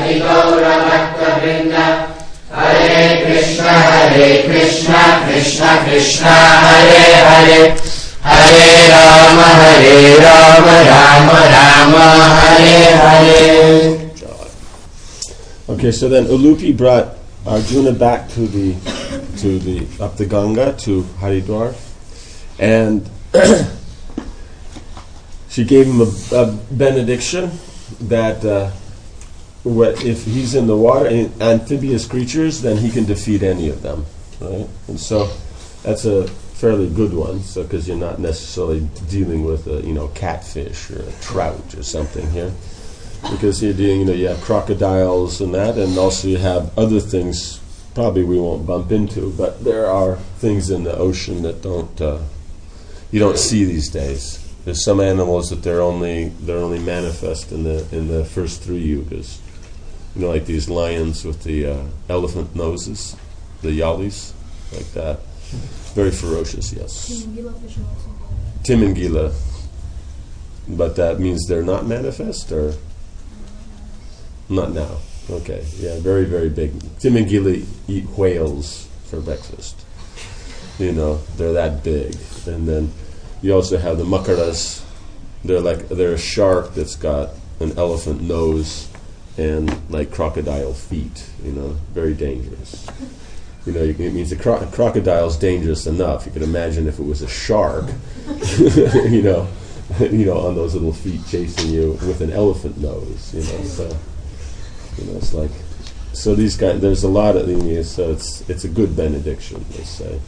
Hari Gaura Bhakta Vrinda, Hare Krishna, Krishna Krishna, Hare Hare, Hare Rama, Rama, Hare Hare. Okay, so then Ulupi brought Arjuna back to the up the Ganga to Haridwar, and she gave him a benediction that if he's in the water, amphibious creatures, then he can defeat any of them, right? And so that's a fairly good one, so because you're not necessarily dealing with a catfish or a trout or something here, because you're dealing, you have crocodiles and that, and also you have other things probably we won't bump into, but there are things in the ocean that you don't see these days. There's some animals that they're only manifest in the first 3 yugas. Like these lions with the elephant noses, the yalis, like that. Very ferocious, yes. Timangila. But that means they're not manifest, or not now? Okay, yeah, very, very big. Timangila eat whales for breakfast. They're that big. And then you also have the makaras. They're a shark that's got an elephant nose and like crocodile feet. Very dangerous. It means a crocodile's dangerous enough. You could imagine if it was a shark, on those little feet chasing you with an elephant nose. So it's like, so these guys. There's a lot of these. So it's a good benediction, they say.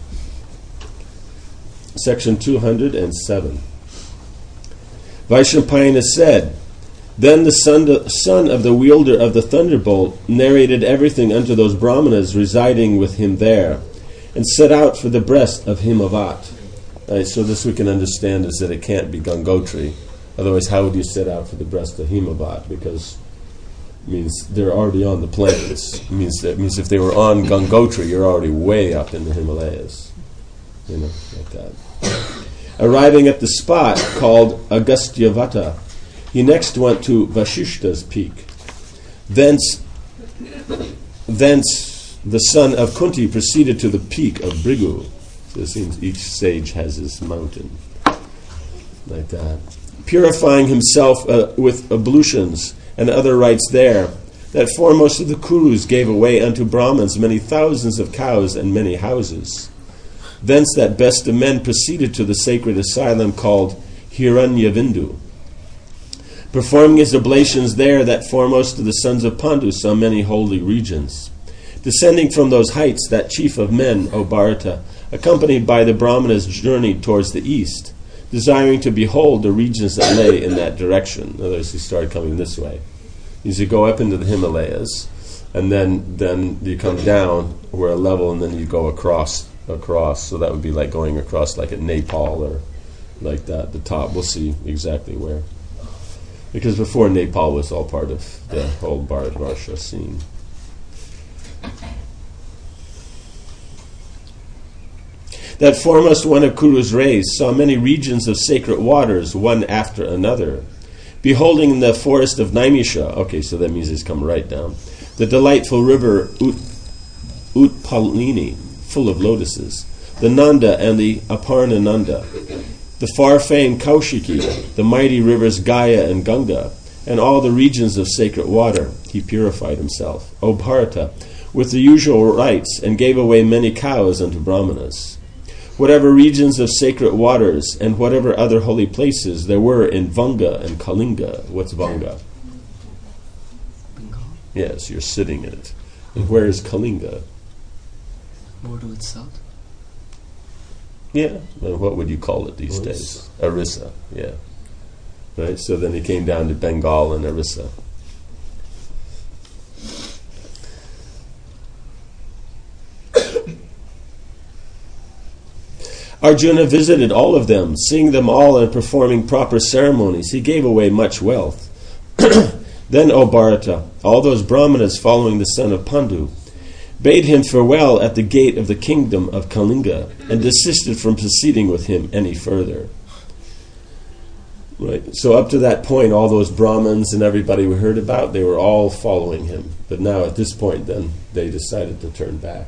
Section 207. Vaishnampayana said, then the son of the wielder of the thunderbolt narrated everything unto those brahmanas residing with him there, and set out for the breast of Himavat. Right, so this we can understand is that it can't be Gangotri. Otherwise, how would you set out for the breast of Himavat? Because it means they're already on the plains. It means if they were on Gangotri, you're already way up in the Himalayas. Like that. Arriving at the spot called Agustyavata, he next went to Vashishta's peak. Thence the son of Kunti proceeded to the peak of Bhrigu. So it seems each sage has his mountain. Like that. Purifying himself with ablutions and other rites there, that foremost of the Kurus gave away unto Brahmins many thousands of cows and many houses. Thence that best of men proceeded to the sacred asylum called Hiranyavindu. Performing his oblations there, that foremost of the sons of Pandu saw many holy regions. Descending from those heights, that chief of men, O Bharata, accompanied by the Brahmanas, journeyed towards the east, desiring to behold the regions that lay in that direction. In other words, he started coming this way. You go up into the Himalayas, and then you come down where a level, and then you go across. So that would be like going across like at Nepal or like that, the top. We'll see exactly where. Because before, Nepal was all part of the whole Bharatvarsha scene. That foremost one of Kuru's rays saw many regions of sacred waters, one after another. Beholding in the forest of Naimisha, okay, so that means he's come right down, the delightful river Utpalini, full of lotuses, the Nanda and the Aparnananda, the far-famed Kaushiki, the mighty rivers Gaya and Ganga, and all the regions of sacred water, he purified himself, O Bharata, with the usual rites, and gave away many cows unto Brahmanas. Whatever regions of sacred waters and whatever other holy places there were in Vanga and Kalinga. What's Vanga? Bengal? Yes, you're sitting in it. And where is Kalinga? More to its south. Yeah. And what would you call it these days? Orissa. Yeah. Right. So then he came down to Bengal and Orissa. Arjuna visited all of them, seeing them all and performing proper ceremonies. He gave away much wealth. Then, O Bharata, all those brahmanas following the son of Pandu bade him farewell at the gate of the kingdom of Kalinga and desisted from proceeding with him any further. Right. So up to that point, all those Brahmins and everybody we heard about, they were all following him. But now at this point, then, they decided to turn back.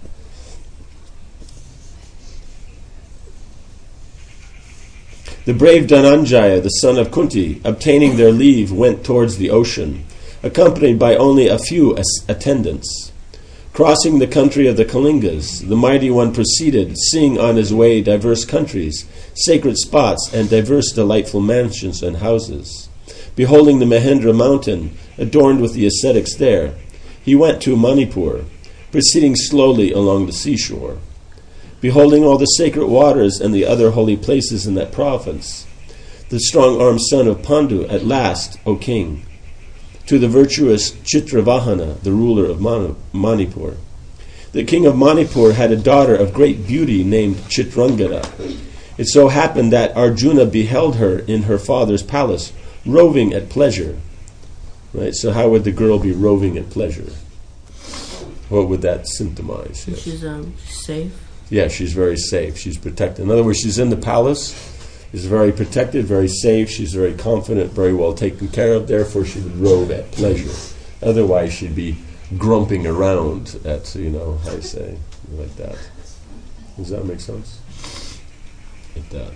The brave Dhananjaya, the son of Kunti, obtaining their leave, went towards the ocean, accompanied by only a few attendants. Crossing the country of the Kalingas, the mighty one proceeded, seeing on his way diverse countries, sacred spots, and diverse delightful mansions and houses. Beholding the Mahendra mountain, adorned with the ascetics there, he went to Manipur, proceeding slowly along the seashore. Beholding all the sacred waters and the other holy places in that province, the strong-armed son of Pandu, at last, O king, to the virtuous Chitravahana, the ruler of Manipur. The king of Manipur had a daughter of great beauty named Chitrangada. It so happened that Arjuna beheld her in her father's palace, roving at pleasure. Right? So how would the girl be roving at pleasure? What would that symptomize? Yes. She's safe. Yeah, she's very safe. She's protected. In other words, she's in the palace. Is very protected, very safe. She's very confident, very well taken care of. Therefore, she would rove at pleasure. Otherwise, she'd be grumping around at, how you say, like that. Does that make sense? Like that.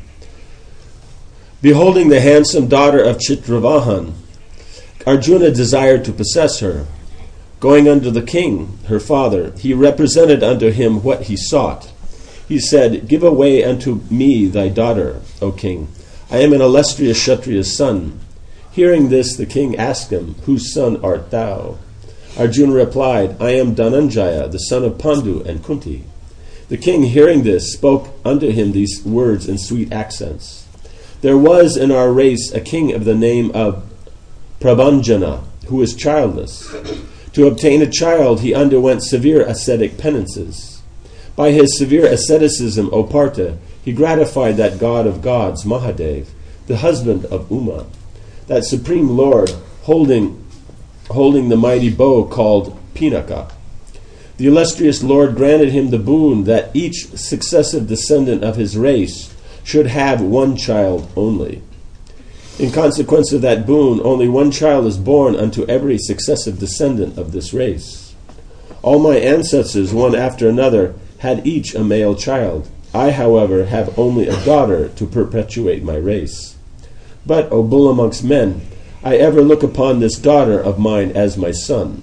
Beholding the handsome daughter of Chitravahan, Arjuna desired to possess her. Going unto the king, her father, he represented unto him what he sought. He said, "Give away unto me thy daughter, O king. I am an illustrious Kshatriya's son." Hearing this, the king asked him, "Whose son art thou?" Arjuna replied, "I am Dhananjaya, the son of Pandu and Kunti." The king, hearing this, spoke unto him these words in sweet accents. "There was in our race a king of the name of Prabhanjana, who was childless. To obtain a child, he underwent severe ascetic penances. By his severe asceticism, O Partha, he gratified that god of gods, Mahadev, the husband of Uma, that supreme lord holding the mighty bow called Pinaka. The illustrious lord granted him the boon that each successive descendant of his race should have one child only. In consequence of that boon, only one child is born unto every successive descendant of this race. All my ancestors, one after another, had each a male child. I, however, have only a daughter to perpetuate my race. But, O bull amongst men, I ever look upon this daughter of mine as my son."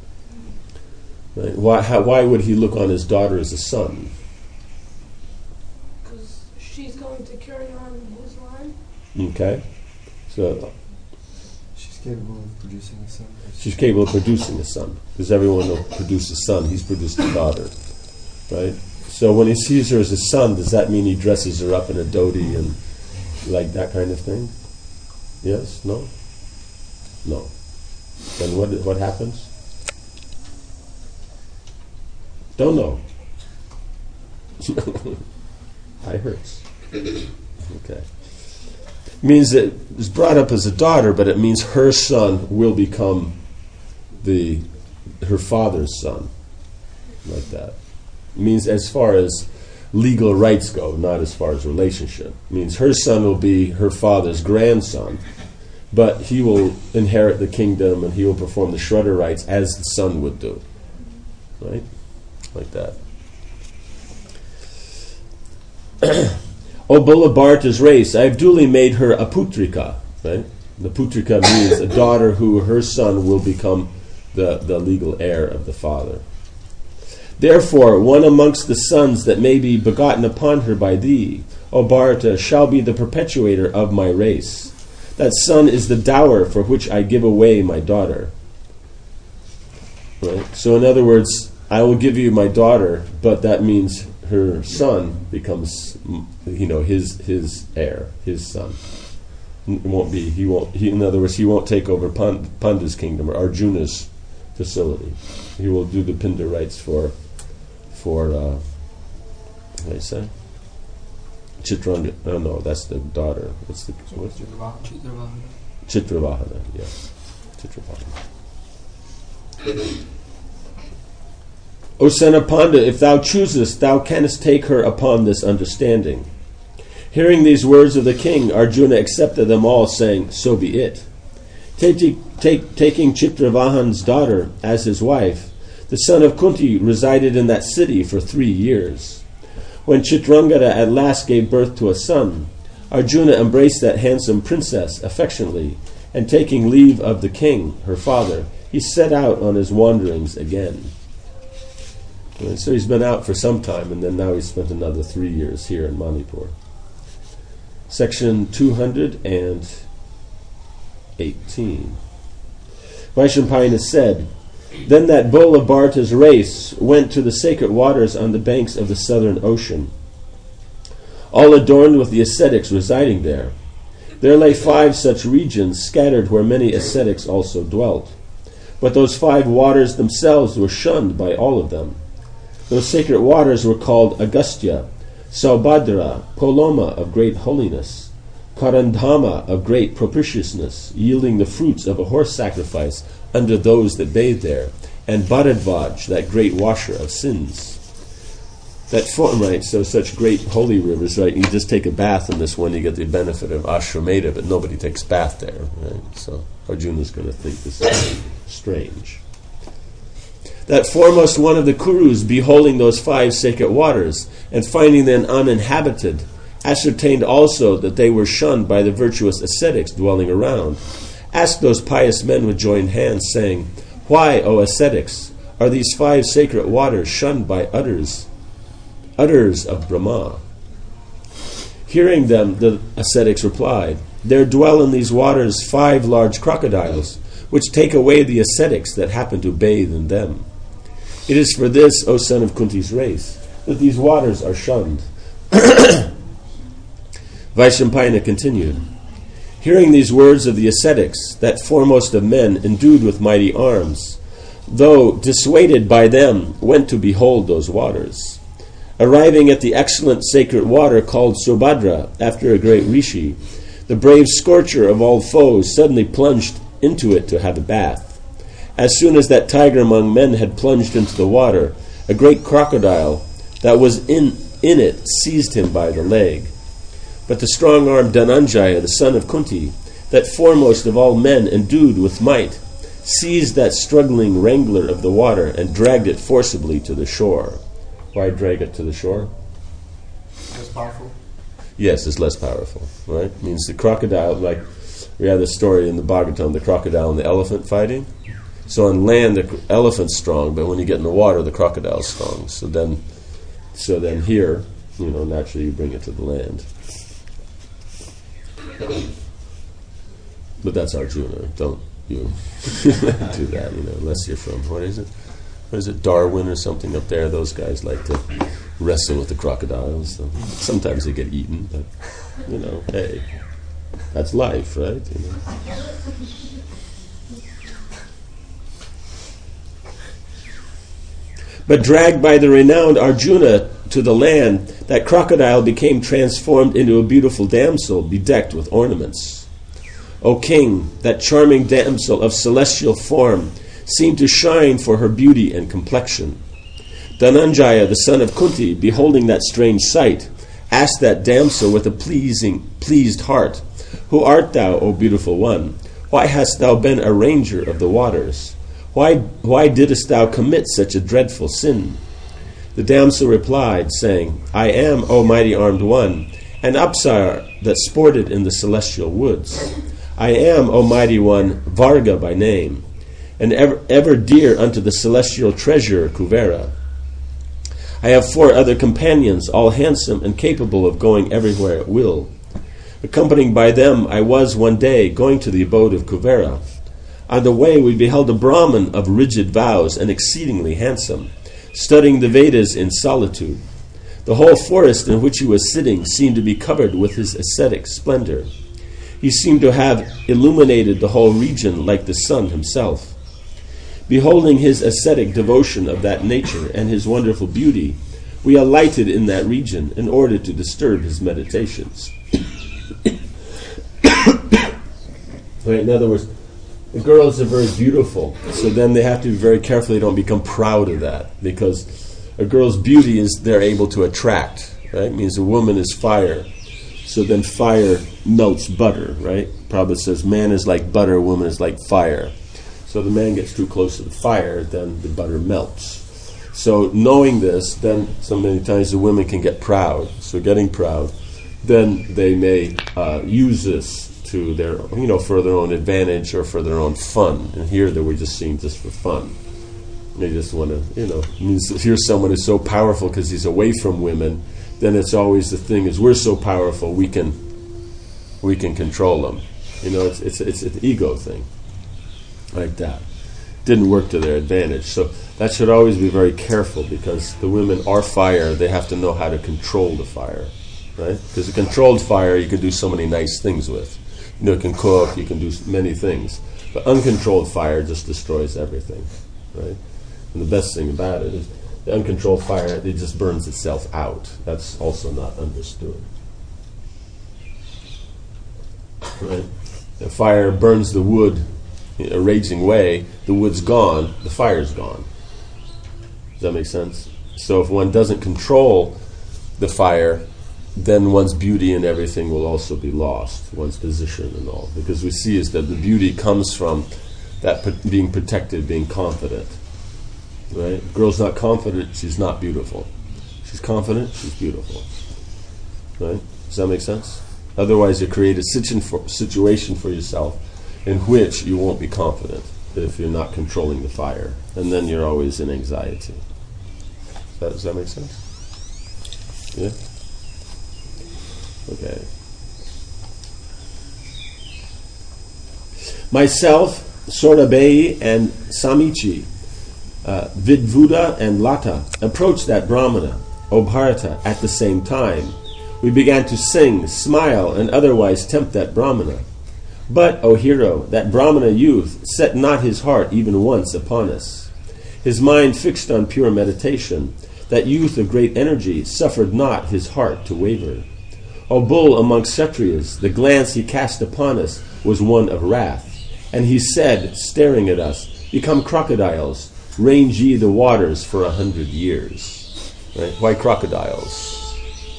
Right? Why would he look on his daughter as a son? Because she's going to carry on his line. Okay. So she's capable of producing a son. She's capable of producing a son. Because everyone will produce a son. He's produced a daughter. Right? So when he sees her as a son, does that mean he dresses her up in a dhoti and like that kind of thing? Yes? No? No. Then what happens? Don't know. Eye hurts. Okay. It means that it's brought up as a daughter, but it means her son will become her father's son. Like that. It means as far as legal rights go, not as far as relationship. It means her son will be her father's grandson, but he will inherit the kingdom and he will perform the Shraddha rites as the son would do. Right? Like that. O bull of Bharata's race, I have duly made her a putrika. Right? The putrika means a daughter who her son will become the legal heir of the father. Therefore, one amongst the sons that may be begotten upon her by thee, O Bharata, shall be the perpetuator of my race. That son is the dower for which I give away my daughter. Right? So in other words, I will give you my daughter, but that means her son becomes, his heir, his son. It won't be. In other words, he won't take over Pandu's kingdom or Arjuna's facility. He will do the Pinda rites for what did I say? Chitranga. Oh no, that's the daughter. What's Chitravahana. Chitravahana, yeah. Chitravahana. O son of Panda, if thou choosest, thou canst take her upon this understanding. Hearing these words of the king, Arjuna accepted them all, saying, "So be it." Taking Chitravahan's daughter as his wife, the son of Kunti resided in that city for 3 years. When Chitrangada at last gave birth to a son, Arjuna embraced that handsome princess affectionately, and taking leave of the king, her father, he set out on his wanderings again. And so he's been out for some time, and then now he's spent another 3 years here in Manipur. Section 218. Vaishampayana said, "Then that bull of Bharata's race went to the sacred waters on the banks of the southern ocean, all adorned with the ascetics residing there. There lay 5 such regions scattered where many ascetics also dwelt. But those 5 waters themselves were shunned by all of them. Those sacred waters were called Agastya, Saubhadra, Poloma of great holiness, Karandhama of great propitiousness, yielding the fruits of a horse sacrifice under those that bathed there, and Bharadvaj, that great washer of sins." That form, right? So such great holy rivers, right? You just take a bath in this one, you get the benefit of Ashwamedha, but nobody takes bath there, right? So Arjuna's going to think this is strange. That foremost one of the Kurus, beholding those 5 sacred waters, and finding them uninhabited, ascertained also that they were shunned by the virtuous ascetics dwelling around, asked those pious men with joined hands, saying, "Why, O ascetics, are these 5 sacred waters shunned by utters of Brahma?" Hearing them, the ascetics replied, "There dwell in these waters 5 large crocodiles, which take away the ascetics that happen to bathe in them. It is for this, O son of Kunti's race, that these waters are shunned." Vaishampayana continued, "Hearing these words of the ascetics, that foremost of men, endued with mighty arms, though dissuaded by them, went to behold those waters. Arriving at the excellent sacred water called Subhadra, after a great rishi, the brave scorcher of all foes suddenly plunged into it to have a bath. As soon as that tiger among men had plunged into the water, a great crocodile that was in it seized him by the leg. But the strong-armed Dhananjaya, the son of Kunti, that foremost of all men endued with might, seized that struggling wrangler of the water and dragged it forcibly to the shore." Why drag it to the shore? Less powerful? Yes, it's less powerful, right? It means the crocodile, like we had the story in the Bhagavatam, the crocodile and the elephant fighting. So on land, the elephant's strong, but when you get in the water, the crocodile's strong. So then here, naturally you bring it to the land. But that's Arjuna. Don't you do that, unless you're from, what is it, Darwin or something up there? Those guys like to wrestle with the crocodiles. So sometimes they get eaten, but, hey, that's life, right? But dragged by the renowned Arjuna to the land, that crocodile became transformed into a beautiful damsel bedecked with ornaments. O king, that charming damsel of celestial form seemed to shine for her beauty and complexion. Dhananjaya, the son of Kunti, beholding that strange sight, asked that damsel with a pleased heart, "Who art thou, O beautiful one? Why hast thou been a ranger of the waters? Why didst thou commit such a dreadful sin?" The damsel replied, saying, "I am, O mighty armed one, an Apsara that sported in the celestial woods. I am, O mighty one, Varga by name, and ever dear unto the celestial treasurer Kuvera. I have 4 other companions, all handsome and capable of going everywhere at will. Accompanied by them, I was one day going to the abode of Kuvera. On the way we beheld a Brahmin of rigid vows and exceedingly handsome, studying the Vedas in solitude. The whole forest in which he was sitting seemed to be covered with his ascetic splendor. He seemed to have illuminated the whole region like the sun himself. Beholding his ascetic devotion of that nature and his wonderful beauty, we alighted in that region in order to disturb his meditations." Right, in other words, the girls are very beautiful, so then they have to be very careful they don't become proud of that, because a girl's beauty is they're able to attract, right? It means a woman is fire. So then fire melts butter, right? Prabhupada says man is like butter, woman is like fire. So the man gets too close to the fire, then the butter melts. So knowing this, then so many times the women can get proud. So getting proud, then they may use this to their, for their own advantage or for their own fun. And here that we're just seeing just for fun. They just want to, here's someone who's so powerful because he's away from women. Then it's always the thing is we're so powerful we can control them. It's an ego thing, like that. Didn't work to their advantage. So that should always be very careful because the women are fire. They have to know how to control the fire, right? Because a controlled fire you can do so many nice things with. You can cook, you can do many things. But uncontrolled fire just destroys everything, right? And the best thing about it is the uncontrolled fire, it just burns itself out. That's also not understood. Right? The fire burns the wood in a raging way, the wood's gone, the fire's gone. Does that make sense? So if one doesn't control the fire, then one's beauty and everything will also be lost, one's position and all. Because we see is that the beauty comes from that being protected, being confident. Right? If a girl's not confident, she's not beautiful. She's confident, she's beautiful. Right? Does that make sense? Otherwise you create a situation for yourself in which you won't be confident if you're not controlling the fire. And then you're always in anxiety. Does that make sense? Yeah? Okay. Myself, Sorabei, and Samichi, Vidvuda and Lata approached that Brahmana, O Bharata, at the same time. We began to sing, smile, and otherwise tempt that Brahmana. But, O hero, that Brahmana youth set not his heart even once upon us. His mind fixed on pure meditation. That youth of great energy suffered not his heart to waver. O bull among Kshatriyas, the glance he cast upon us was one of wrath. And he said, staring at us, become crocodiles, range ye the waters for 100 years. Right? Why crocodiles?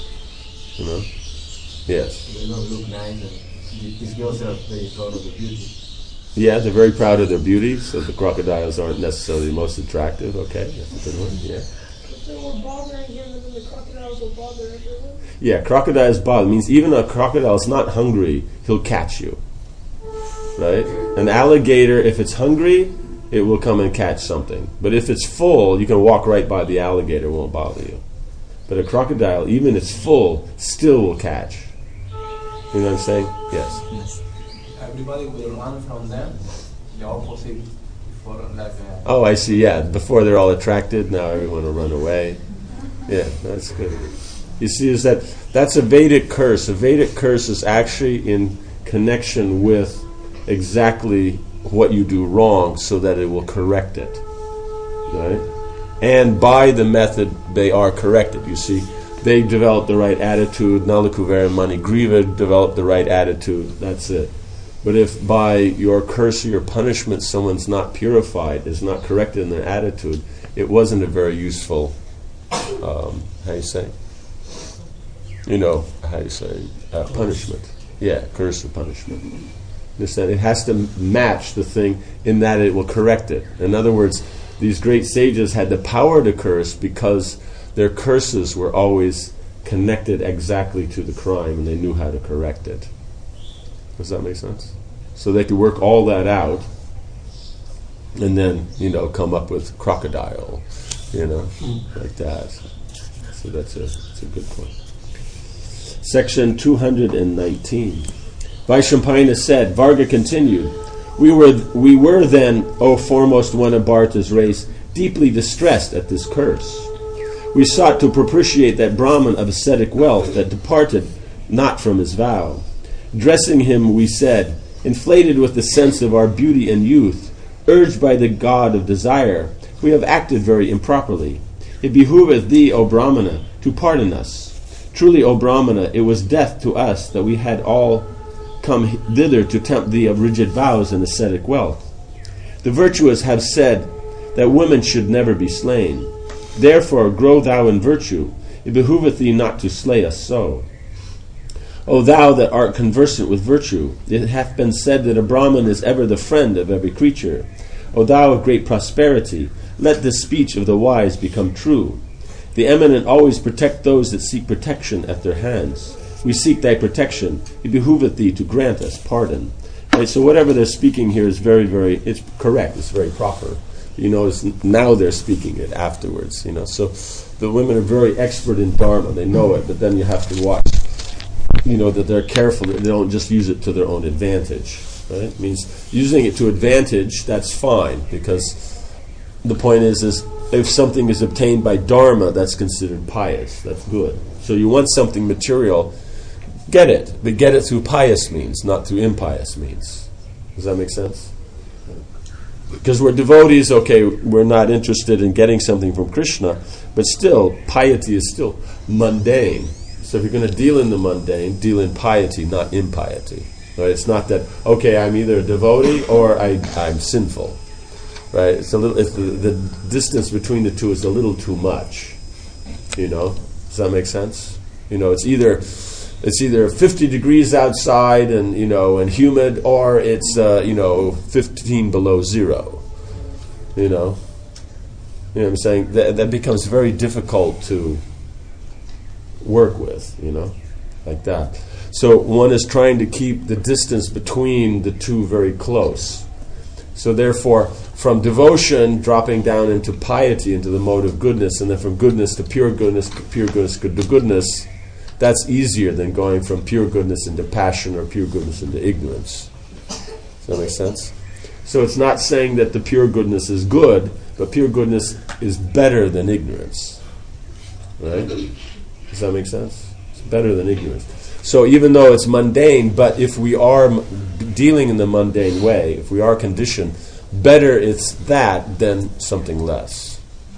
Yes. They don't look nice. These girls are very proud of their beauty. Yeah, they're very proud of their beauty, so the crocodiles aren't necessarily the most attractive. Okay, that's a good one. Yeah. If they were bothering him, then the crocodiles will bother everyone. Yeah, crocodiles bother. Means even a crocodile's not hungry, he'll catch you. Right? An alligator, if it's hungry, it will come and catch something. But if it's full, you can walk right by the alligator, it won't bother you. But a crocodile, even if it's full, still will catch. You know what I'm saying? Yes. Everybody will run from them. The opposite before, Oh, I see. Yeah, before they're all attracted, now everyone will run away. Yeah, that's good. You see, that's a Vedic curse. A Vedic curse is actually in connection with exactly what you do wrong, so that it will correct it. Right? And by the method, they are corrected. You see, they develop the right attitude. Nalakuvera Manigriva developed the right attitude. That's it. But if by your curse or your punishment someone's not purified, is not corrected in their attitude, it wasn't a very useful, punishment. Yeah, curse or punishment. Understand? It has to match the thing in that it will correct it. In other words, these great sages had the power to curse because their curses were always connected exactly to the crime and they knew how to correct it. Does that make sense? So they could work all that out and then, come up with crocodile, like that. So that's a good point. Section 219. Vaishampayana said, Varga continued, We were then, O foremost one of Bharata's race, deeply distressed at this curse. We sought to propitiate that Brahman of ascetic wealth that departed not from his vow. Addressing him, we said, inflated with the sense of our beauty and youth, urged by the god of desire, we have acted very improperly. It behooveth thee, O Brahmana, to pardon us. Truly, O Brahmana, it was death to us that we had all come thither to tempt thee of rigid vows and ascetic wealth. The virtuous have said that women should never be slain. Therefore, grow thou in virtue. It behooveth thee not to slay us so. O thou that art conversant with virtue, it hath been said that a Brahman is ever the friend of every creature. O thou of great prosperity, let this speech of the wise become true. The eminent always protect those that seek protection at their hands. We seek thy protection. It behooveth thee to grant us pardon. Right, so whatever they're speaking here is very, very, it's correct. It's very proper. You notice now they're speaking it afterwards. So the women are very expert in Dharma. They know it, but then you have to watch. That they're careful. That they don't just use it to their own advantage. Right? It means using it to advantage. That's fine, because the point is if something is obtained by Dharma, that's considered pious. That's good. So you want something material, get it, but get it through pious means, not through impious means. Does that make sense? Because we're devotees, okay, we're not interested in getting something from Krishna, but still, piety is still mundane. So if you're going to deal in the mundane, deal in piety, not impiety. Right? It's not that, okay, I'm either a devotee or I'm sinful. Right? It's a little. The distance between the two is a little too much. Does that make sense? It's either 50 degrees outside and and humid, or it's 15 below zero. You know what I'm saying? That becomes very difficult to work with, like that. So one is trying to keep the distance between the two very close. So therefore, from devotion dropping down into piety, into the mode of goodness, and then from goodness to pure goodness to goodness, that's easier than going from pure goodness into passion or pure goodness into ignorance. Does that make sense? So it's not saying that the pure goodness is good, but pure goodness is better than ignorance. Right? Does that make sense? It's better than ignorance. So even though it's mundane, but if we are dealing in the mundane way, if we are conditioned, better it's that than something less.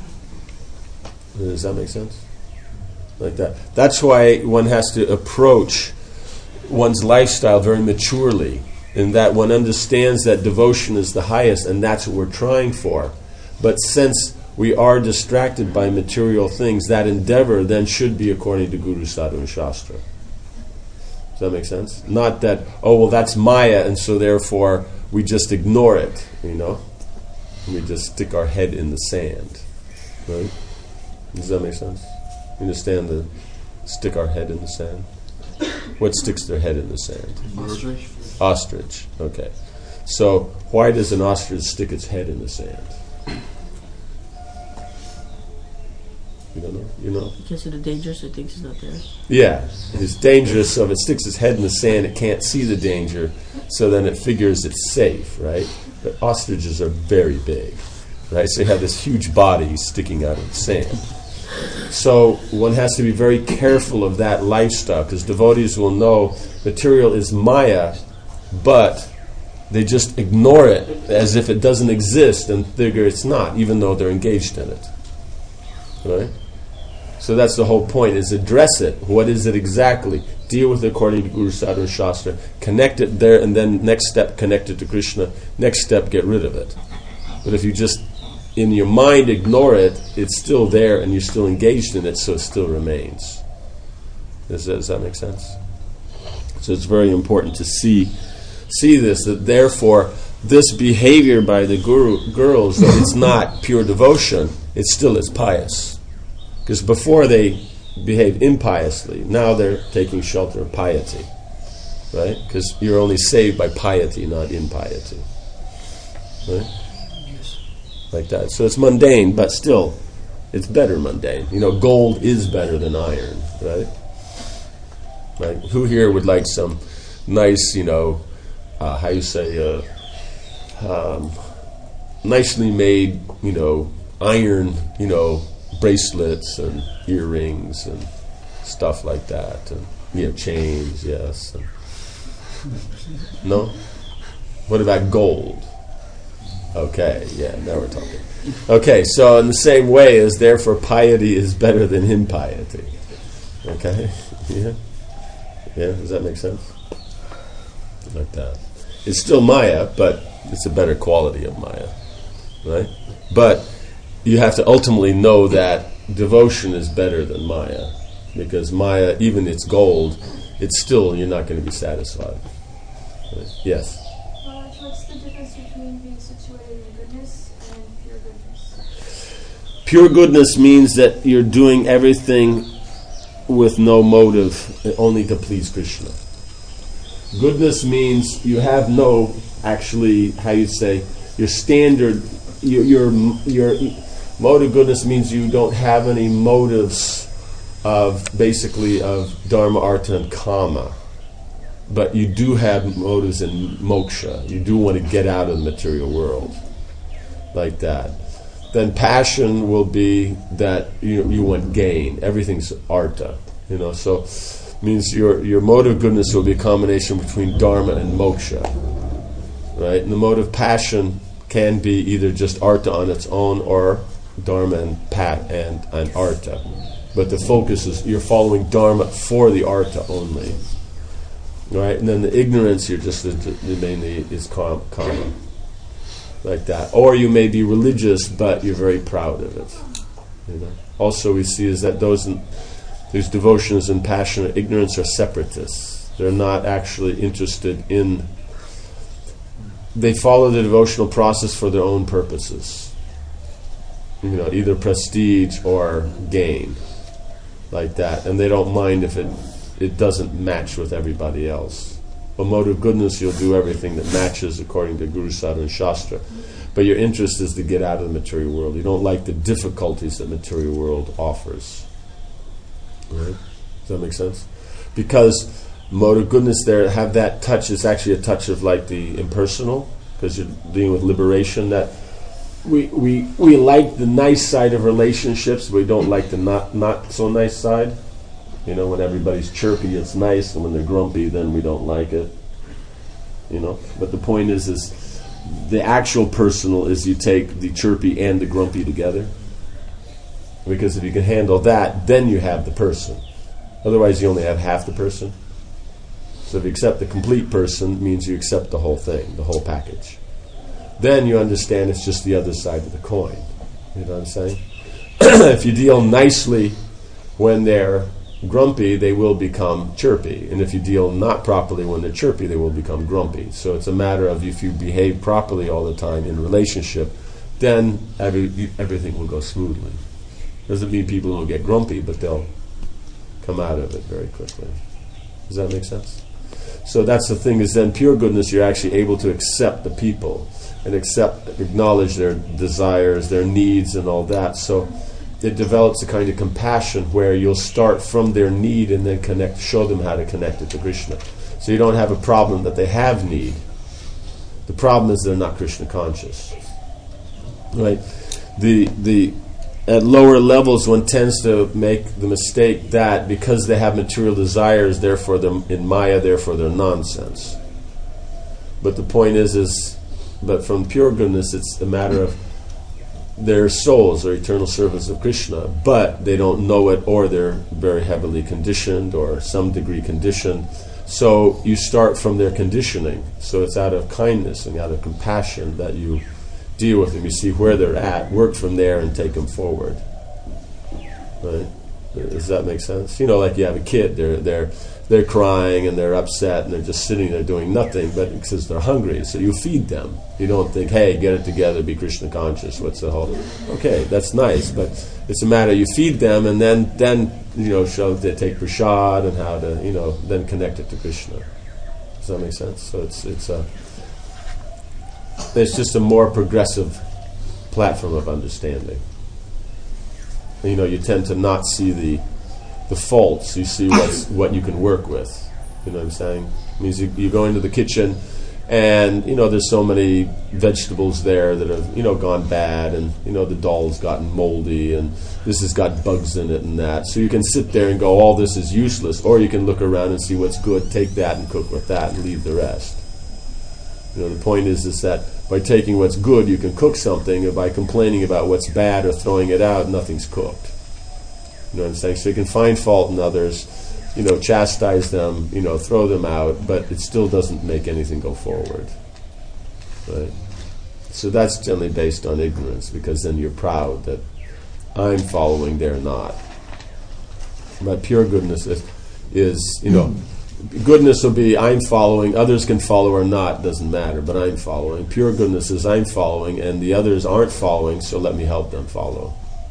Does that make sense? Like that. That's why one has to approach one's lifestyle very maturely, in that one understands that devotion is the highest and that's what we're trying for. But since we are distracted by material things, that endeavor then should be according to Guru, Sadhu, and Shastra. Does that make sense? Not that, that's Maya, and so therefore we just ignore it, We just stick our head in the sand. Right? Does that make sense? You understand the stick our head in the sand? What sticks their head in the sand? Ostrich. Ostrich. Okay. So why does an ostrich stick its head in the sand? You don't know? You know? Because of the dangers, it thinks it's not there. Yeah. It's dangerous, so if it sticks its head in the sand, it can't see the danger, so then it figures it's safe, right? But ostriches are very big, right? So you have this huge body sticking out of the sand. So one has to be very careful of that lifestyle, because devotees will know material is Maya, but they just ignore it as if it doesn't exist and figure it's not, even though they're engaged in it. Right? So that's the whole point, is address it. What is it exactly? Deal with it according to Guru, Sadhu, and Shastra. Connect it there, and then next step, connect it to Krishna. Next step, get rid of it. But if you just, in your mind, ignore it, it's still there, and you're still engaged in it, so it still remains. Does that make sense? So it's very important to see this, that therefore, this behavior by the girls, that it's not pure devotion, it still is pious. Because before they behaved impiously, now they're taking shelter of piety. Right? Because you're only saved by piety, not impiety. Right? Yes. Like that. So it's mundane, but still, it's better mundane. Gold is better than iron. Right? Right? Who here would like some nice, nicely made, iron, bracelets and earrings and stuff like that, and chains, yes. No? What about gold? Okay, yeah, now we're talking. Okay, so in the same way as therefore piety is better than impiety. Okay? Yeah? Yeah, does that make sense? Like that. It's still Maya, but it's a better quality of Maya. Right? But you have to ultimately know that devotion is better than Maya, because Maya, even its gold, it's still, you're not going to be satisfied. Right? Yes? What's the difference between being situated in goodness and pure goodness? Pure goodness means that you're doing everything with no motive, only to please Krishna. Goodness means you have no, actually, how you say, your standard, your mode of goodness means you don't have any motives of, basically, of dharma, artha, and kama. But you do have motives in moksha. You do want to get out of the material world. Like that. Then passion will be that you want gain. Everything's artha. So means your mode of goodness will be a combination between dharma and moksha. Right? And the mode of passion can be either just artha on its own or dharma and artha. But the focus is you're following dharma for the artha only. Right? And then the ignorance, you're just mainly is kama. Like that. Or you may be religious, but you're very proud of it. Also we see is that those devotions and passion and ignorance are separatists. They're not actually interested in... They follow the devotional process for their own purposes. Either prestige or gain. Like that. And they don't mind if it doesn't match with everybody else. A mode of goodness, you'll do everything that matches according to Guru, Sadhu, and Shastra. But your interest is to get out of the material world. You don't like the difficulties that material world offers. Right? Does that make sense? Because mode of goodness there, have that touch, is actually a touch of like the impersonal, because you're dealing with liberation. That we like the nice side of relationships, we don't like the not so nice side. When everybody's chirpy, it's nice, and when they're grumpy, then we don't like it. But the point is the actual personal is you take the chirpy and the grumpy together. Because if you can handle that, then you have the person. Otherwise, you only have half the person. So if you accept the complete person, it means you accept the whole thing, the whole package. Then you understand it's just the other side of the coin. You know what I'm saying? If you deal nicely when they're grumpy, they will become chirpy. And if you deal not properly when they're chirpy, they will become grumpy. So it's a matter of if you behave properly all the time in relationship, then everything will go smoothly. Doesn't mean people will get grumpy, but they'll come out of it very quickly. Does that make sense? So that's the thing, is then pure goodness, you're actually able to accept the people and acknowledge their desires, their needs and all that. So it develops a kind of compassion where you'll start from their need and then show them how to connect it to Krishna. So you don't have a problem that they have need. The problem is they're not Krishna conscious. Right? At lower levels, one tends to make the mistake that because they have material desires, therefore they're in Maya, therefore they're nonsense. But the point but from pure goodness, it's a matter of their souls are eternal servants of Krishna, but they don't know it, or they're very heavily conditioned, or some degree conditioned. So you start from their conditioning. So it's out of kindness and out of compassion that you deal with them. You see where they're at, work from there, and take them forward. Right? Does that make sense? Like you have a kid, they're crying and they're upset and they're just sitting there doing nothing, but because they're hungry, so you feed them. You don't think, hey, get it together, be Krishna conscious. What's the whole? Okay, that's nice, but it's a matter you feed them and then show that they take prasad and how to then connect it to Krishna. Does that make sense? So it's just a more progressive platform of understanding. You tend to not see the faults. You see what you can work with. You know what I'm saying? It means you go into the kitchen and there's so many vegetables there that have gone bad, and the dal's gotten moldy and this has got bugs in it and that. So you can sit there and go, all this is useless, or you can look around and see what's good, take that and cook with that and leave the rest. The point is that by taking what's good, you can cook something, and by complaining about what's bad or throwing it out, nothing's cooked. You know what I'm saying? So you can find fault in others, chastise them, throw them out, but it still doesn't make anything go forward. Right? So that's generally based on ignorance, because then you're proud that I'm following, they're not. But pure goodness is Goodness will be I'm following, others can follow or not, doesn't matter, but I'm following. Pure goodness is I'm following and the others aren't following, so let me help them follow.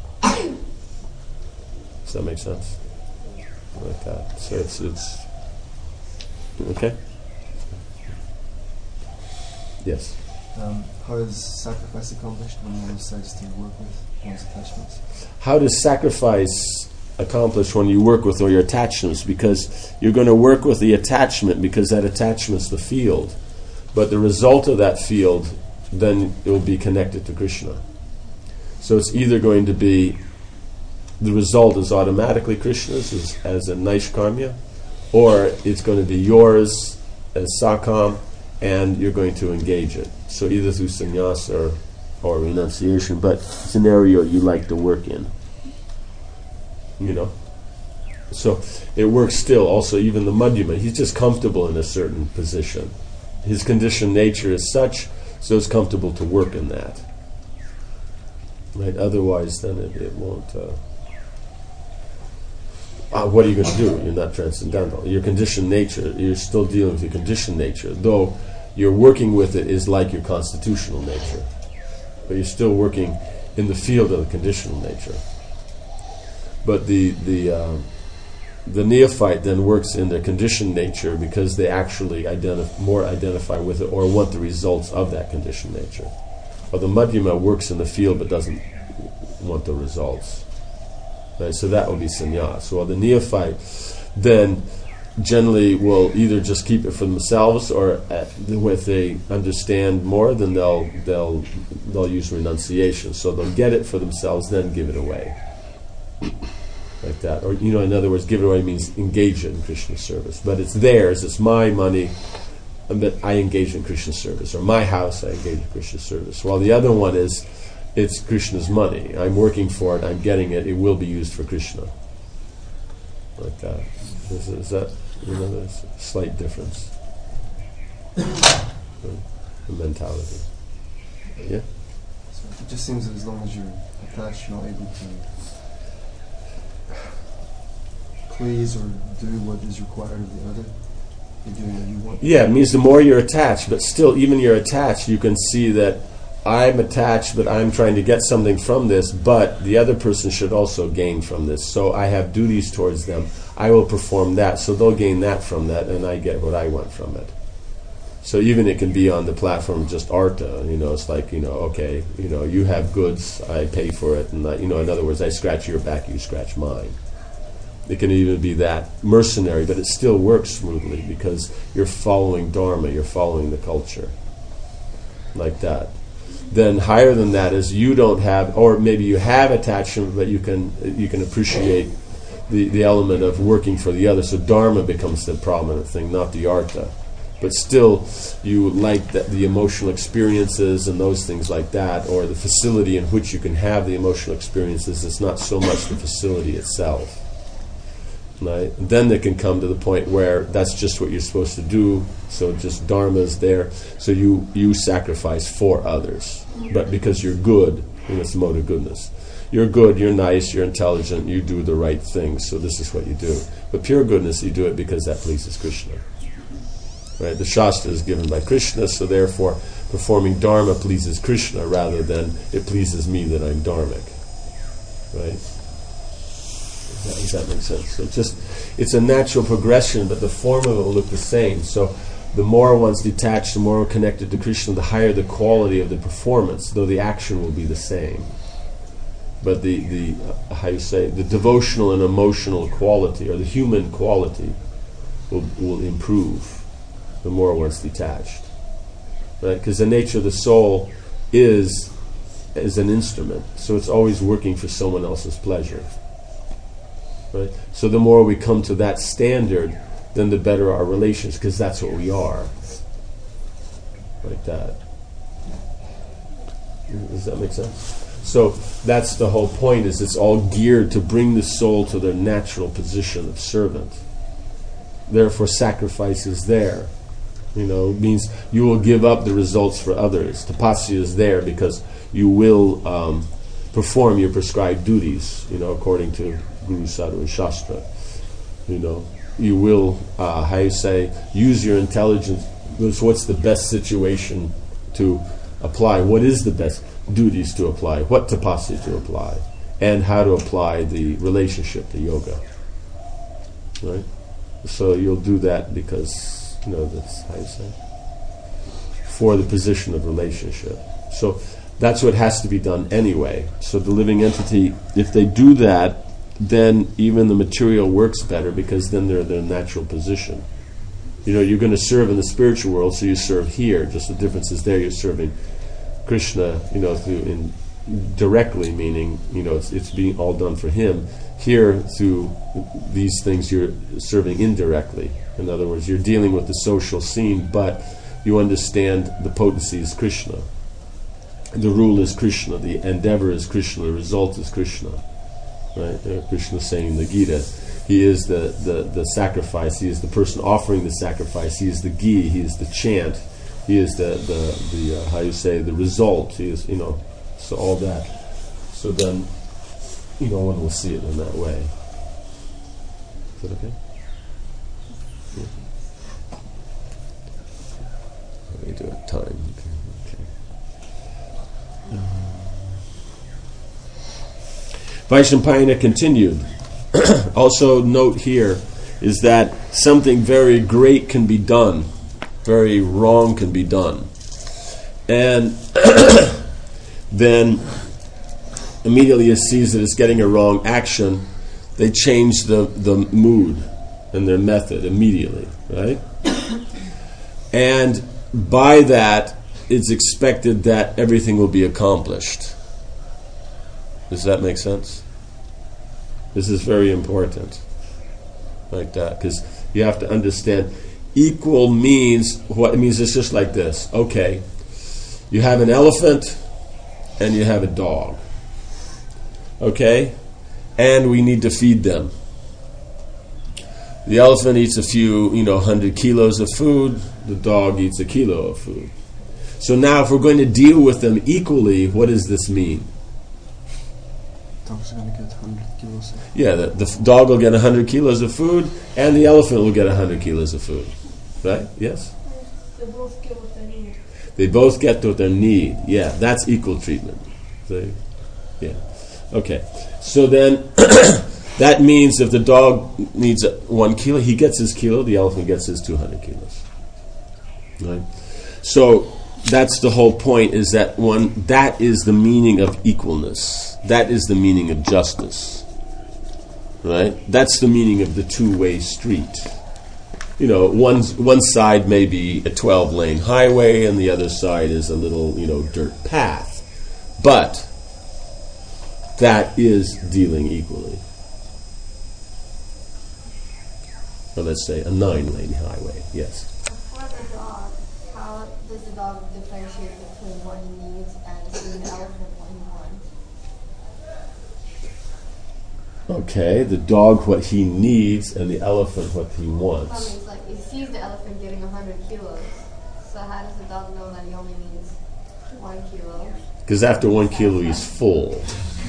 Does that make sense? Like that. So it's okay? Yes. How is sacrifice accomplished when one decides to work with one's attachments? How does sacrifice accomplish when you work with all your attachments? Because you're going to work with the attachment because that attachment's the field. But the result of that field, then it will be connected to Krishna. So it's either going to be the result is automatically Krishna's as a Naishkarmya, or it's going to be yours as Sakam, and you're going to engage it. So either through sannyas or renunciation, but it's an area you like to work in. You know? So it works still. Also, even the Madhyama, he's just comfortable in a certain position. His conditioned nature is such, so it's comfortable to work in that. Right? Otherwise, then it won't... what are you going to do? You're not transcendental. Your conditioned nature, you're still dealing with your conditioned nature, though you're working with it is like your constitutional nature. But you're still working in the field of the conditional nature. But the neophyte then works in their conditioned nature because they actually identify with it or want the results of that conditioned nature. Or the Madhyama works in the field but doesn't want the results. Right? So that will be sannyas. While the neophyte then generally will either just keep it for themselves, or if they understand more, then they'll use renunciation. So they'll get it for themselves, then give it away, like that. Or in other words, give it away means engage in Krishna service. But it's theirs. It's my money, but I engage in Krishna service. Or my house, I engage in Krishna service. While the other one is, it's Krishna's money. I'm working for it. I'm getting it. It will be used for Krishna. Like that. Is that, there's a slight difference. The mentality. Yeah? So it just seems that as long as you're attached, you're not able to please or do what is required of the other. You're doing what you want. Yeah, it means the more you're attached, but still, even you're attached, you can see that I'm attached, but I'm trying to get something from this, but the other person should also gain from this. So I have duties towards them. I will perform that, so they'll gain that from that, and I get what I want from it. So even it can be on the platform of just arta, it's like, okay, you have goods, I pay for it, and in other words, I scratch your back, you scratch mine. It can even be that mercenary, but it still works smoothly because you're following dharma, you're following the culture, like that. Then higher than that is you don't have, or maybe you have attachment, but you can appreciate the element of working for the other. So dharma becomes the prominent thing, not the artha. But still, you like the emotional experiences and those things like that, or the facility in which you can have the emotional experiences. It's not so much the facility itself. Right? And then they can come to the point where that's just what you're supposed to do, so just dharma is there, so you sacrifice for others. But because you're good, it's the mode of goodness. You're good, you're nice, you're intelligent, you do the right things, so this is what you do. But pure goodness, you do it because that pleases Krishna. Right? The Shastra is given by Krishna, so therefore performing dharma pleases Krishna rather than it pleases me that I'm dharmic. Right? Does that make sense? So it's a natural progression, but the form of it will look the same. So the more one's detached, the more connected to Krishna, the higher the quality of the performance, though the action will be the same. But the devotional and emotional quality, or the human quality, will improve the more one's detached. Right? Because the nature of the soul is an instrument, so it's always working for someone else's pleasure. Right? So the more we come to that standard, then the better our relations, because that's what we are. Like that. Does that make sense? So that's the whole point, is it's all geared to bring the soul to their natural position of servant. Therefore sacrifice is there. Means you will give up the results for others. Tapasya is there because you will perform your prescribed duties, according to Guru, Sadhu, and Shastra. use your intelligence. What's the best situation to apply? What is the best duties to apply? What tapasya to apply? And how to apply the relationship, the yoga. Right? So you'll do that because, that's how you say, for the position of relationship. So that's what has to be done anyway. So the living entity, if they do that, then even the material works better because then they're in their natural position. You're going to serve in the spiritual world, so you serve here. Just the difference is there you're serving Krishna, through directly, meaning, it's being all done for him. Here, through these things, you're serving indirectly. In other words, you're dealing with the social scene, but you understand the potency is Krishna. The rule is Krishna. The endeavor is Krishna. The result is Krishna. Right? Krishna is saying in the Gita, he is the sacrifice. He is the person offering the sacrifice. He is the ghee. He is the chant. He is the the result. He is, so all that. So then, one will see it in that way. Is that okay? Yeah. We do it time. Okay. Vaishampayana continued. Also note here is that something very great can be done, very wrong can be done. And then immediately it sees that it's getting a wrong action, they change the mood and their method immediately, right? And by that, it's expected that everything will be accomplished. Does that make sense? This is very important, like that, because you have to understand. Equal means what it means. It's just like this. Okay, you have an elephant and you have a dog. Okay, and we need to feed them. The elephant eats a few, 100 kilos of food. The dog eats a kilo of food. So now, if we're going to deal with them equally, what does this mean? Dog's going to get 100 kilos of food. Yeah, the dog will get 100 kilos of food, and the elephant will get 100 kilos of food. Right? Yes? They both get what they need. They both get what they need. Yeah, that's equal treatment. See? Yeah. Okay. So then, that means if the dog needs 1 kilo, he gets his kilo, the elephant gets his 200 kilos. Right? So, that's the whole point, is that that is the meaning of equalness. That is the meaning of justice. Right? That's the meaning of the two-way street. One side may be a 12-lane highway and the other side is a little, dirt path. But that is dealing equally. Or let's say a 9-lane highway. Yes. For the dog, how does the dog differentiate between what he needs and seeing the elephant what he wants? Okay, the dog what he needs and the elephant what he wants. It's like he sees the elephant getting 100 kilos. So how does the dog know that he only needs 1 kilo? Because after 1 kilo he's full.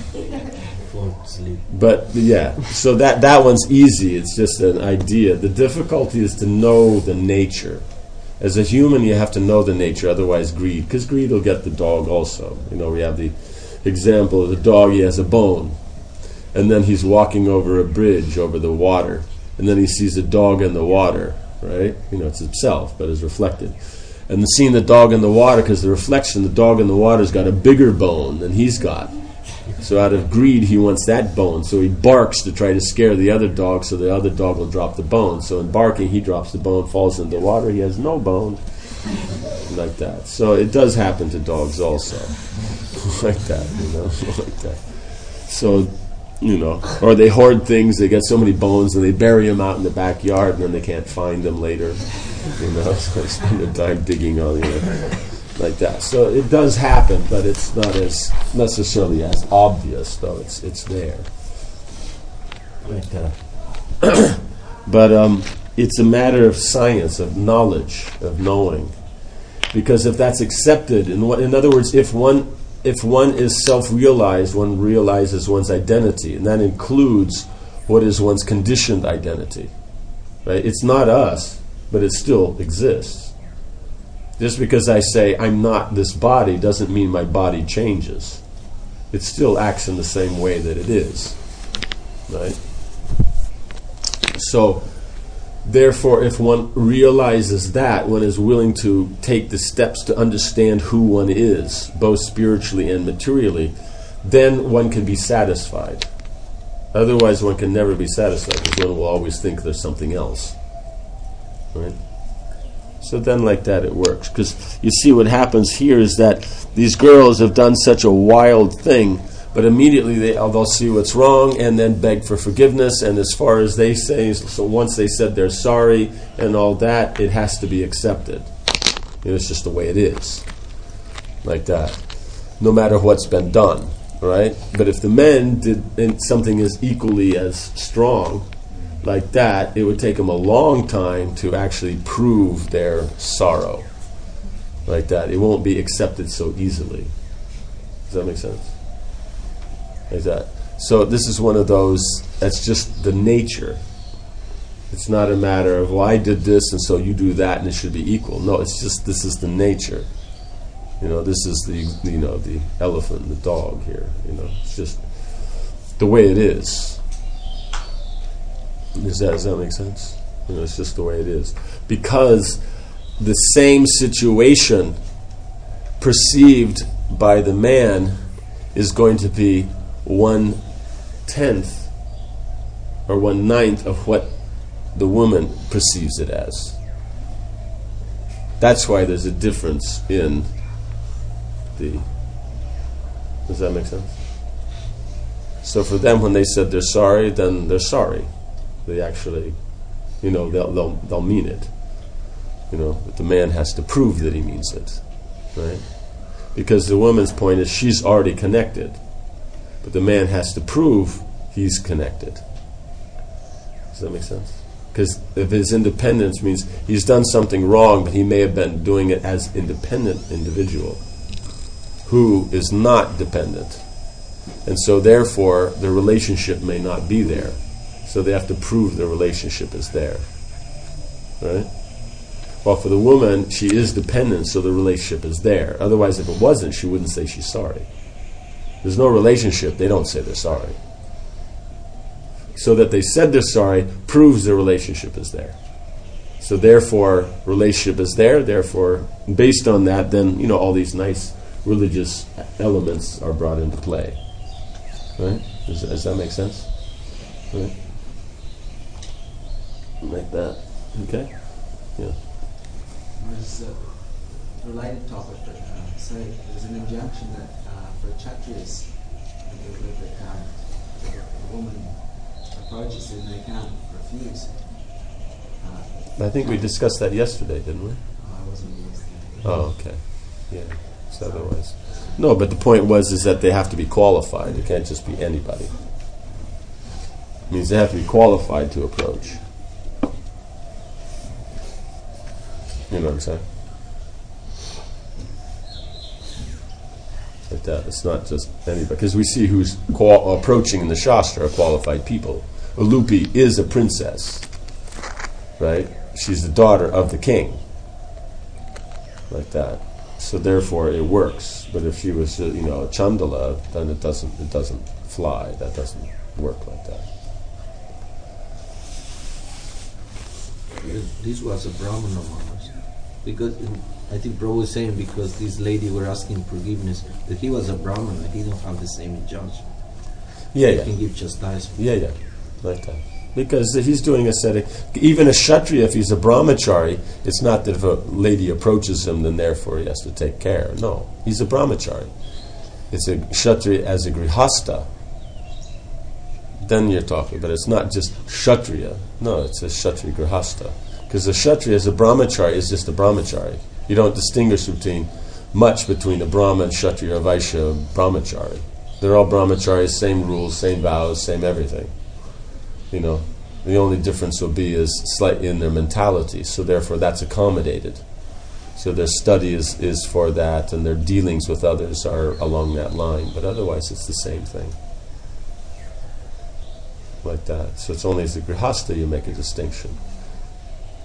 But yeah, so that one's easy. It's just an idea. The difficulty is to know the nature. As a human, you have to know the nature. Otherwise, because greed will get the dog also. We have the example of the dog. He has a bone, and then he's walking over a bridge over the water, and then he sees a dog in the water. Right? It's itself, but it's reflected. And seeing the dog in the water, because the reflection, the dog in the water's got a bigger bone than he's got. So out of greed, he wants that bone. So he barks to try to scare the other dog, so the other dog will drop the bone. So in barking, he drops the bone, falls into the water. He has no bone. Like that. So it does happen to dogs also. Like that, like that. So, or they hoard things. They get so many bones, and they bury them out in the backyard, and then they can't find them later. So they spend their time digging on like that. So it does happen, but it's not as necessarily as obvious, though it's there. Like that. But it's a matter of science, of knowledge, of knowing. Because if that's accepted, in other words, if one is self-realized, one realizes one's identity, and that includes what is one's conditioned identity. Right? It's not us, but it still exists. Just because I say I'm not this body doesn't mean my body changes. It still acts in the same way that it is. Right? So, therefore, if one realizes that, one is willing to take the steps to understand who one is, both spiritually and materially, then one can be satisfied. Otherwise, one can never be satisfied, because one will always think there's something else. Right? So then like that it works. Because you see what happens here is that these girls have done such a wild thing, but immediately they'll see what's wrong and then beg for forgiveness, and as far as they say, so once they said they're sorry and all that, it has to be accepted. It's just the way it is. Like that. No matter what's been done. Right? But if the men did something as equally as strong, like that, it would take them a long time to actually prove their sorrow. Like that. It won't be accepted so easily. Does that make sense? Like that. So this is one of those, that's just the nature. It's not a matter of, well, I did this and so you do that and it should be equal. No, it's just, this is the nature. This is the elephant, the dog here. It's just the way it is. Does that make sense? It's just the way it is. Because the same situation perceived by the man is going to be 1/10 or 1/9 of what the woman perceives it as. That's why there's a difference in does that make sense? So for them, when they said they're sorry, then they're sorry. They actually, they'll mean it. But the man has to prove that he means it, right? Because the woman's point is she's already connected, but the man has to prove he's connected. Does that make sense? Because if his independence means he's done something wrong, but he may have been doing it as independent individual who is not dependent. And so therefore the relationship may not be there. So they have to prove the relationship is there. Right? Well, for the woman, she is dependent, so the relationship is there. Otherwise, if it wasn't, she wouldn't say she's sorry. There's no relationship, they don't say they're sorry. So that they said they're sorry proves the relationship is there. So therefore, relationship is there, therefore, based on that, then, all these nice religious elements are brought into play. Right? Does that make sense? Right? Like that. Okay? Yeah. There's a related topic, but there's an injunction that for Kshatriyas, if a woman approaches them, they can't refuse. I think we discussed that yesterday, didn't we? I wasn't yesterday. Oh, okay. Yeah. So otherwise. No, but the point is that they have to be qualified. It can't just be anybody. It means they have to be qualified to approach. You know what I'm saying? Like that. It's not just anybody. Because we see who's approaching in the Shastra are qualified people. Ulupi is a princess. Right? She's the daughter of the king. Like that. So therefore it works. But if she was, a Chandala, then it doesn't fly. That doesn't work like that. This was a Brahmana Maharaj. Because I think Prabhu was saying because this lady were asking forgiveness, that he was a Brahmana, he don't have the same injunction. Yeah, He can give chastisement. Yeah, like that. Because he's doing ascetic. Even a Kshatriya, if he's a brahmachari, it's not that if a lady approaches him, then therefore he has to take care. No, he's a brahmachari. It's a Kshatriya as a grihasta. Then you're talking, but it's not just Kshatriya. No, it's a Kshatriya grihasta. Because a Kshatriya as a brahmachari is just a brahmachari. You don't distinguish much between a Brahman, Kshatriya, Vaishya, brahmachari. They're all brahmacharis, same rules, same vows, same everything. The only difference will be is slightly in their mentality, so therefore that's accommodated. So their study is for that, and their dealings with others are along that line, but otherwise it's the same thing. Like that. So it's only as a grihasta you make a distinction.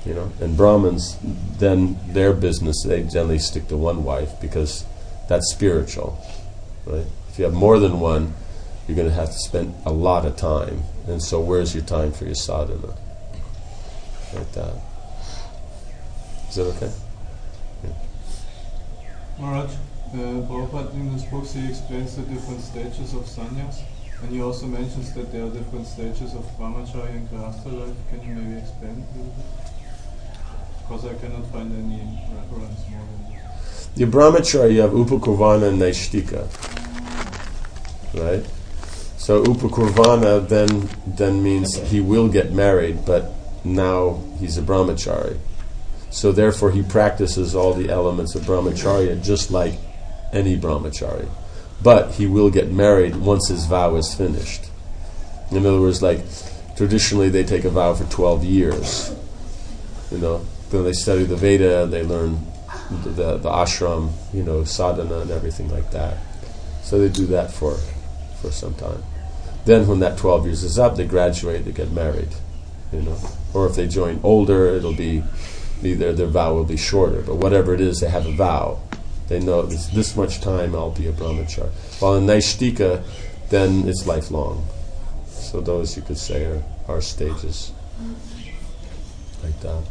You know, and Brahmins, then their business, they generally stick to one wife because that's spiritual, right? If you have more than one, you're going to have to spend a lot of time. And so where's your time for your sadhana? Like that. Is that okay? Yeah. Maharaj, Prabhupada in this book, he explains the different stages of sannyas, and he also mentions that there are different stages of brahmacharya and grihastha life. Can you maybe explain it a little bit? Because I cannot find any reference more than that. The brahmacharya, you have upakurvana and naishtika, right? So upakurvana then means he will get married, but now he's a brahmachari. So therefore he practices all the elements of brahmacharya just like any brahmachari. But he will get married once his vow is finished. In other words, like traditionally they take a vow for 12 years. You know, then they study the Veda, they learn the ashram, you know, sadhana and everything like that. So they do that for some time. Then when that 12 years is up, they graduate, they get married. You know, or if they join older, it'll be either their vow will be shorter, but whatever it is, they have a vow. They know this much time I'll be a brahmachari. While in Naishtika, then it's lifelong. So those you could say are stages like that.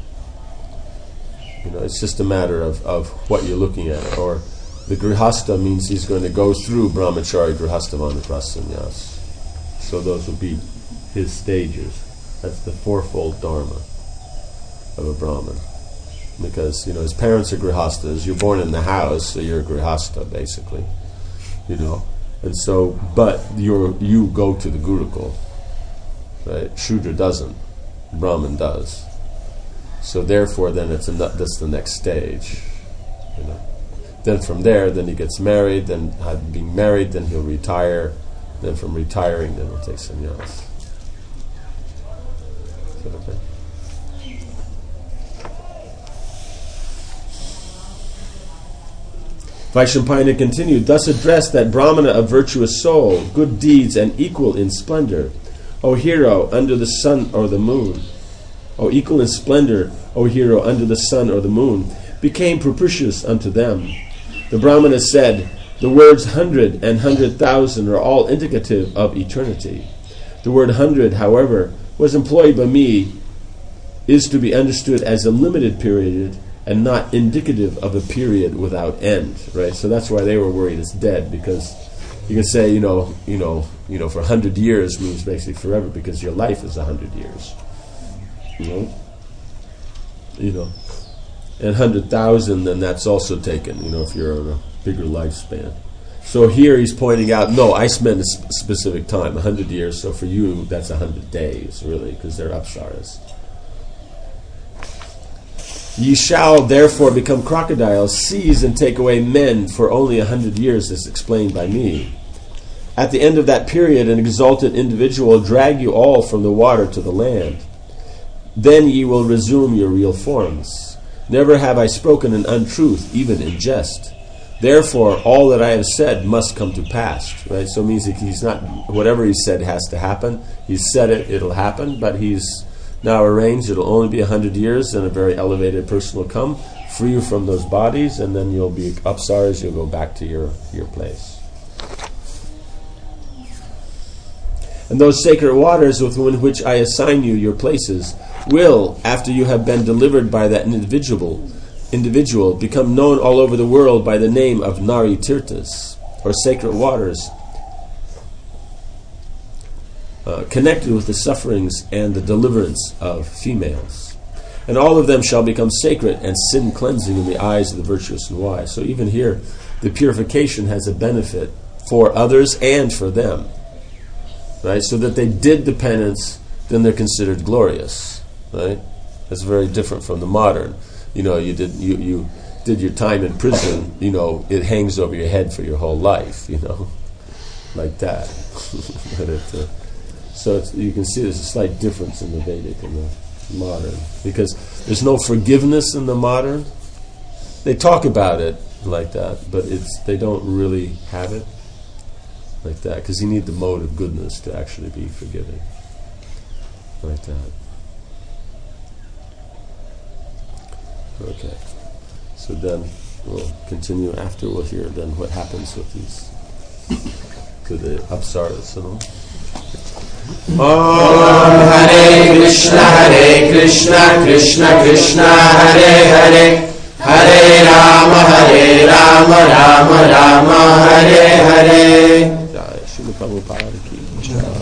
You know, it's just a matter of what you're looking at. Or the grihastha means he's going to go through brahmachari, grihastha, vanaprastha, sannyas. So those will be his stages. That's the fourfold dharma of a Brahmin. Because, you know, his parents are grihasthas, you're born in the house, so you're a grihastha, basically. You know. And so, but you go to the Gurukul. Right? Shudra doesn't. Brahmin does. So therefore, then that's the next stage. You know. Then from there, then he gets married, then being married, then he'll retire. Then from retiring, then he'll take sannyas. Is that okay? Vaishampayana continued, thus addressed that Brahmana of virtuous soul, good deeds and equal in splendor, O hero, under the sun or the moon, O equal in splendor, O hero, under the sun or the moon, became propitious unto them. The Brahmana said, the words 100 and 100,000 are all indicative of eternity. The word 100, however, was employed by me, is to be understood as a limited period and not indicative of a period without end, right? So that's why they were worried it's dead, because you can say, you know, for 100 years means basically forever, because your life is 100 years, you know, and 100,000, then that's also taken, you know, if you're on a bigger lifespan. So here he's pointing out, no, I spend a specific time, 100 years, so for you that's 100 days, really, because they're apsaras. Ye shall therefore become crocodiles, seize and take away men for only 100 years, as explained by me. At the end of that period, an exalted individual will drag you all from the water to the land. Then ye will resume your real forms. Never have I spoken an untruth, even in jest. Therefore, all that I have said must come to pass. Right? So it means that he's not, whatever he said has to happen. He's said it, it'll happen, but he's now arranged, it'll only be 100 years, and a very elevated person will come, free you from those bodies, and then you'll be apsaras, you'll go back to your place. And those sacred waters within which I assign you your places will, after you have been delivered by that individual, become known all over the world by the name of Nari Tirthas, or sacred waters, connected with the sufferings and the deliverance of females. And all of them shall become sacred and sin-cleansing in the eyes of the virtuous and wise. So even here, the purification has a benefit for others and for them. Right? So that they did the penance, then they're considered glorious. Right? That's very different from the modern. You know, you did your time in prison, you know, it hangs over your head for your whole life, you know, like that. So you can see there's a slight difference in the Vedic and the modern, because there's no forgiveness in the modern. They talk about it like that, but they don't really have it like that, because you need the mode of goodness to actually be forgiving, like that. Okay. So then we'll continue after. We'll hear then what happens with these to the apsaras and all. Om Hare Krishna Krishna Krishna Hare Hare Hare Rama Rama Rama Hare Hare. Jai Srila Prabhupada ki jai.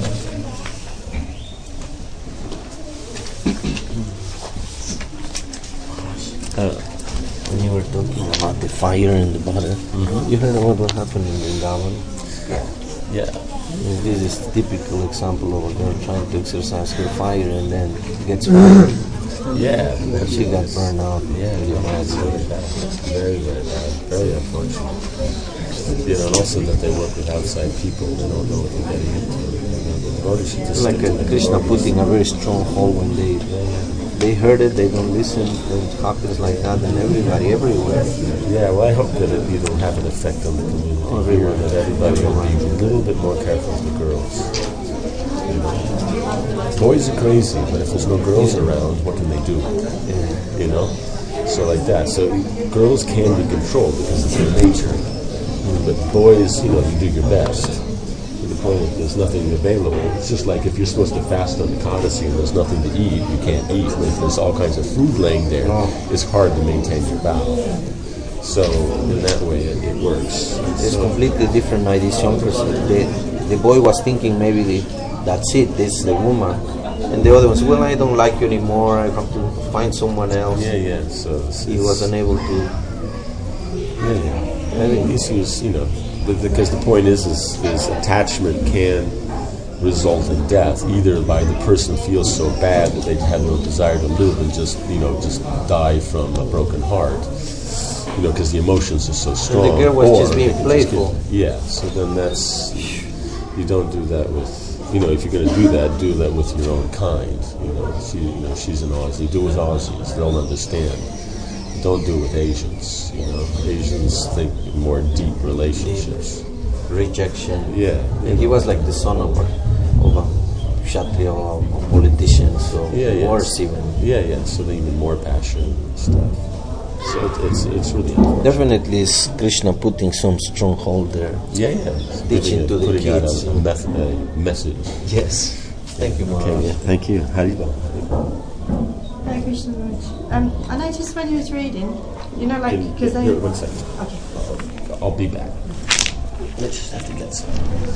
When you were talking about the fire in the bottle, you heard about what happened in Vrindavan? Yeah. This is a typical example of a girl trying to exercise her fire and then gets burned. Yeah. She got burned out. Yeah, it's very bad. Very, very bad. Very unfortunate. You know, and also that they work with outside people. They don't know what they're getting into. It's like Krishna putting a very strong hold when they heard it, they don't listen, it happens like that, and everybody, everywhere. Yeah, well, I hope that it will have an effect on the community here, that everybody will be a little bit more careful with the girls. You know? Boys are crazy, but if there's no girls around, what can they do? You know? So like that. So girls can be controlled because it's their nature. But boys, you know, you do your best. The point is, there's nothing available. It's just like if you're supposed to fast on Ekadasi and there's nothing to eat, you can't eat. But if there's all kinds of food laying there, it's hard to maintain your vow. So in that way, it works. It's completely different idea. The boy was thinking maybe that's it, this is the woman. And the other one said, well, I don't like you anymore, I have to find someone else. Yeah. So he was unable to... Yeah. I think this was, you know, because the point is attachment can result in death, either by the person feels so bad that they have no desire to live and just die from a broken heart, you know, because the emotions are so strong. And the girl was just being playful. So then that's, you don't do that with, you know, if you're going to do that with your own kind. You know, she's an Aussie. Do it with Aussies. They'll understand. Don't do it with Asians. You know, Asians think more deep relationships. Rejection. Yeah. And he was like the son of a Kshatriya, a politician, so worse even. Yeah. So then even more passion and stuff. So it's really important. Definitely is Krishna putting some stronghold there. Yeah. Teaching to the kids. A message. Yes. Thank you, Maharaj. Okay, thank you. Haribo. Hare Krishna Maharaj. I noticed when you was reading, you know, like, because Here, 1 second. Okay. I'll be back. I just have to get some.